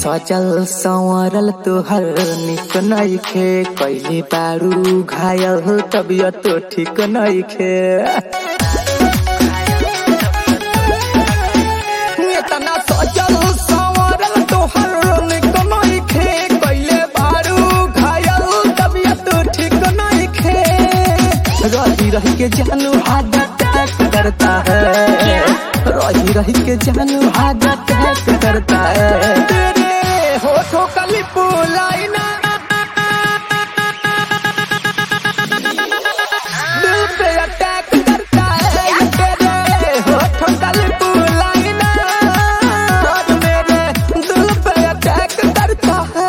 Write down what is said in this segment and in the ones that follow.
सजल संवरल तोहर निक नइखे कइले बारू घायल तबियत तो ठीक नइखे। इतना सजल संवरल तोहर निक नइखे कइले बारू घायल तबियत तो ठीक नइखे। रही रही के जानू हार्ट अटैक करता है, रही के जानू हार्ट अटैक करता है। तेरे होठों का लिप लाइना दिल पे अटैक करता है। तेरे होठों का लिप लाइना मेरे दिल पे अटैक करता है।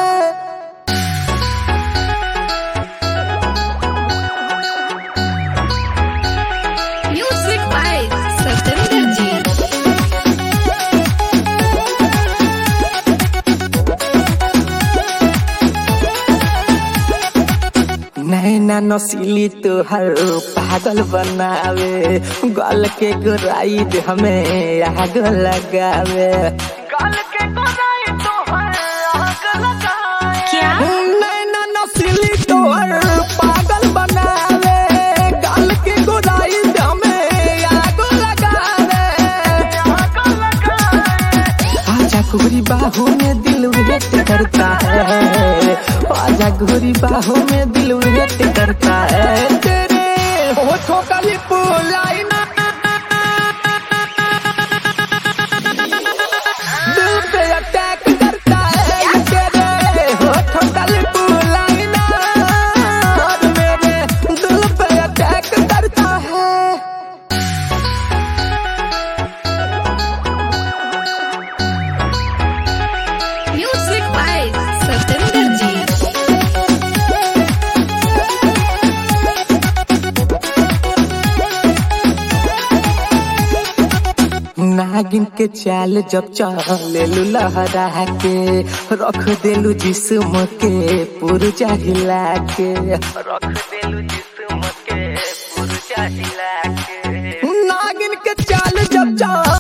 म्यूजिक बाय सतेंद्र जी। नैना नसीली तोहर पागल बनावे, गल के गोराई दे हमें आग लगावे। गल के गोराई तोहर आग लगावे। क्या? नैना नसीली तोहर पागल बनावे, गल के गोराई दे हमें आग लगावे। आजा गोरी बाहों में दिल वेट करता है, आजा गोरी बाहों में दिल वेट करता है। तेरे होठों का लिप लाइना दिल पे अटैक करता है। तेरे होठों का लिप लाइना मेरे दिल पे अटैक करता है। म्यूजिक बाय सतेंद्र जी। नागिन के चाल जब चले लहरा के रख देलू जिस्म के पुरजा हिला के, रख देलू जिस्म के पुरजा हिला